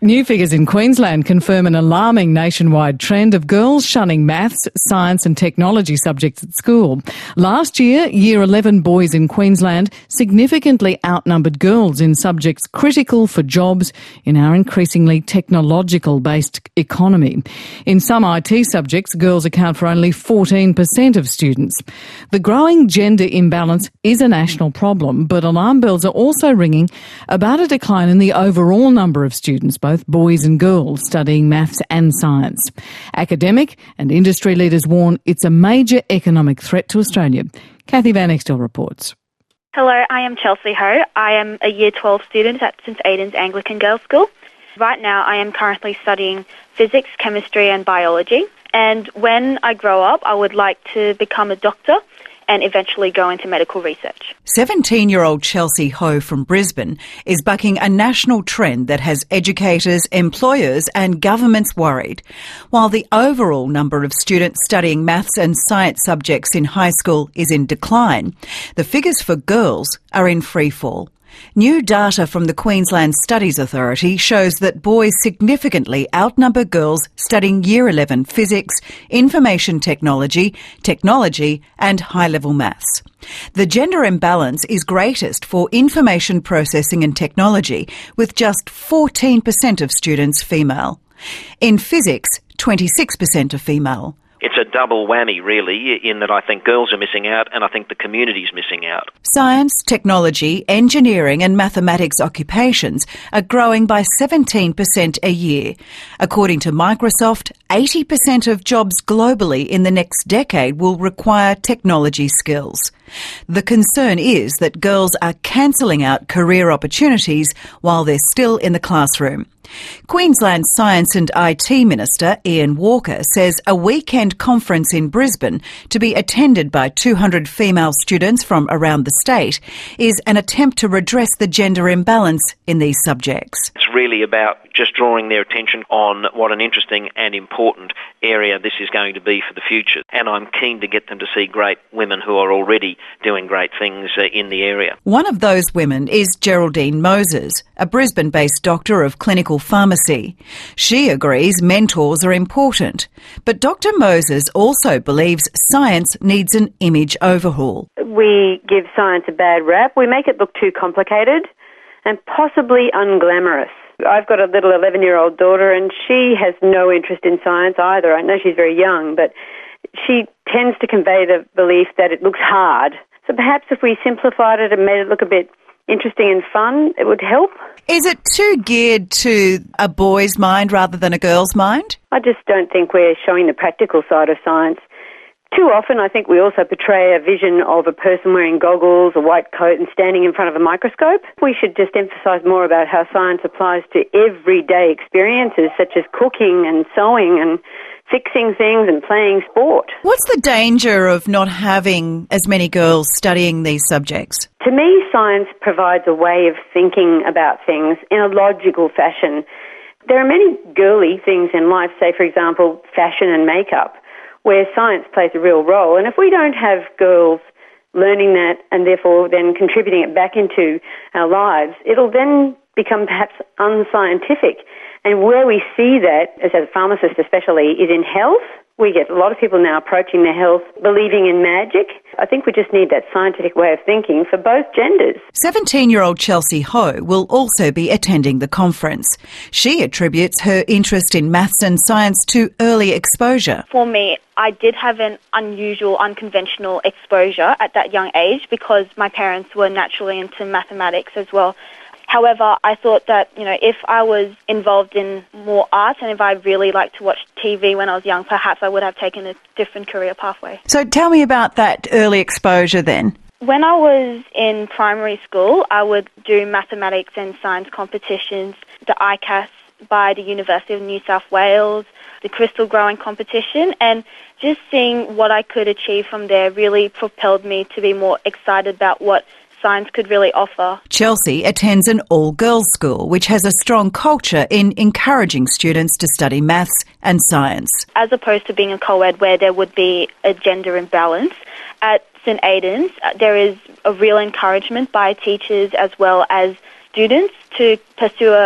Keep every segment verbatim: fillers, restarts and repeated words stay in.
New figures in Queensland confirm an alarming nationwide trend of girls shunning maths, science and technology subjects at school. Last year, Year eleven boys in Queensland significantly outnumbered girls in subjects critical for jobs in our increasingly technological-based economy. In some I T subjects, girls account for only fourteen percent of students. The growing gender imbalance is a national problem, but alarm bells are also ringing about a decline in the overall number of students, both boys and girls, studying maths and science. Academic and industry leaders warn it's a major economic threat to Australia. Kathy Van Extel reports. Hello, I am Chelsea Ho. I am a Year twelve student at St Aidan's Anglican Girls' School. Right now I am currently studying physics, chemistry and biology. And when I grow up, I would like to become a doctor and eventually go into medical research. seventeen-year-old Chelsea Ho from Brisbane is bucking a national trend that has educators, employers and governments worried. While the overall number of students studying maths and science subjects in high school is in decline, the figures for girls are in freefall. New data from the Queensland Studies Authority shows that boys significantly outnumber girls studying Year eleven physics, information technology, technology and high-level maths. The gender imbalance is greatest for information processing and technology, with just fourteen percent of students female. In physics, twenty-six percent are female. It's a double whammy, really, in that I think girls are missing out and I think the community's missing out. Science, technology, engineering and mathematics occupations are growing by seventeen percent a year. According to Microsoft, eighty percent of jobs globally in the next decade will require technology skills. The concern is that girls are cancelling out career opportunities while they're still in the classroom. Queensland Science and I T Minister Ian Walker says a weekend conference in Brisbane, to be attended by two hundred female students from around the state, is an attempt to redress the gender imbalance in these subjects. It's really about just drawing their attention on what an interesting and important area this is going to be for the future. And I'm keen to get them to see great women who are already doing great things uh, in the area. One of those women is Geraldine Moses, a Brisbane-based doctor of clinical pharmacy. She agrees mentors are important, but Doctor Moses also believes science needs an image overhaul. We give science a bad rap. We make it look too complicated and possibly unglamorous. I've got a little eleven-year-old daughter and she has no interest in science either. I know she's very young, but she tends to convey the belief that it looks hard. So perhaps if we simplified it and made it look a bit interesting and fun, it would help. Is it too geared to a boy's mind rather than a girl's mind? I just don't think we're showing the practical side of science. Too often I think we also portray a vision of a person wearing goggles, a white coat and standing in front of a microscope. We should just emphasise more about how science applies to everyday experiences such as cooking and sewing and fixing things and playing sport. What's the danger of not having as many girls studying these subjects? To me, science provides a way of thinking about things in a logical fashion. There are many girly things in life, say for example fashion and makeup, where science plays a real role. And if we don't have girls learning that and therefore then contributing it back into our lives, it'll then become perhaps unscientific. And where we see that, as a pharmacist especially, is in health. We get a lot of people now approaching their health believing in magic. I think we just need that scientific way of thinking for both genders. seventeen-year-old Chelsea Ho will also be attending the conference. She attributes her interest in maths and science to early exposure. For me, I did have an unusual, unconventional exposure at that young age because my parents were naturally into mathematics as well. However, I thought that, you know, if I was involved in more art and if I really liked to watch T V when I was young, perhaps I would have taken a different career pathway. So tell me about that early exposure then. When I was in primary school, I would do mathematics and science competitions, the I C A S by the University of New South Wales, the crystal growing competition, and just seeing what I could achieve from there really propelled me to be more excited about what science could really offer. Chelsea attends an all-girls school, which has a strong culture in encouraging students to study maths and science. As opposed to being a co-ed where there would be a gender imbalance, at St Aidan's there is a real encouragement by teachers as well as students to pursue a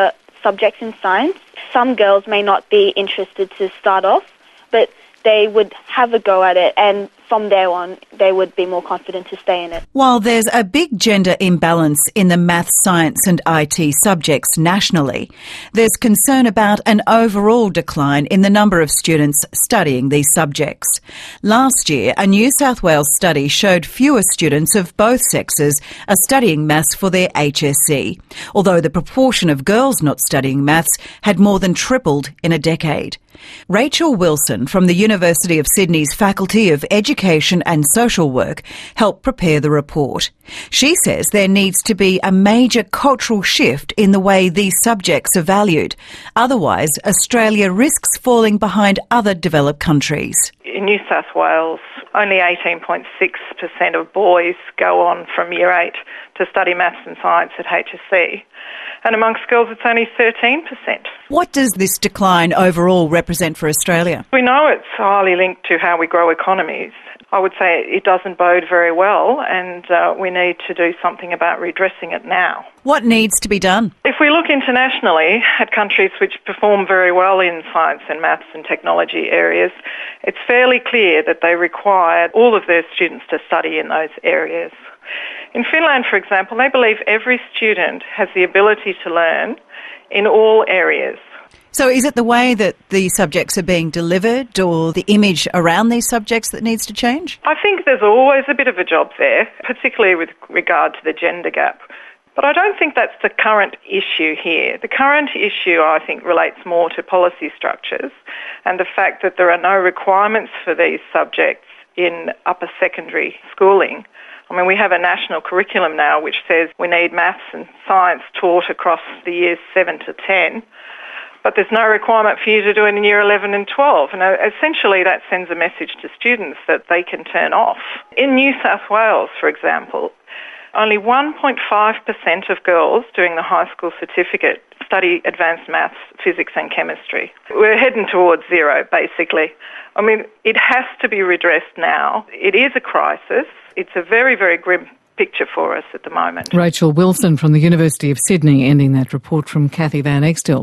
subjects in science. Some girls may not be interested to start off, but they would have a go at it, and from there on, they would be more confident to stay in it. While there's a big gender imbalance in the maths, science and I T subjects nationally, there's concern about an overall decline in the number of students studying these subjects. Last year, a New South Wales study showed fewer students of both sexes are studying maths for their H S C, although the proportion of girls not studying maths had more than tripled in a decade. Rachel Wilson from the University of Sydney's Faculty of Education and Social Work helped prepare the report. She says there needs to be a major cultural shift in the way these subjects are valued. Otherwise, Australia risks falling behind other developed countries. In New South Wales, only eighteen point six percent of boys go on from year eight to study maths and science at H S C. And amongst girls, it's only thirteen percent. What does this decline overall represent for Australia? We know it's highly linked to how we grow economies. I would say it doesn't bode very well, and uh, we need to do something about redressing it now. What needs to be done? If we look internationally at countries which perform very well in science and maths and technology areas, it's fairly clear that they require all of their students to study in those areas. In Finland, for example, they believe every student has the ability to learn in all areas. So is it the way that the subjects are being delivered or the image around these subjects that needs to change? I think there's always a bit of a job there, particularly with regard to the gender gap. But I don't think that's the current issue here. The current issue, I think, relates more to policy structures and the fact that there are no requirements for these subjects in upper secondary schooling. I mean, we have a national curriculum now which says we need maths and science taught across the years seven to ten. But there's no requirement for you to do it in year eleven and twelve. And essentially that sends a message to students that they can turn off. In New South Wales, for example, only one point five percent of girls doing the high school certificate study advanced maths, physics and chemistry. We're heading towards zero, basically. I mean, it has to be redressed now. It is a crisis. It's a very, very grim picture for us at the moment. Rachel Wilson from the University of Sydney ending that report from Kathy Van Extel.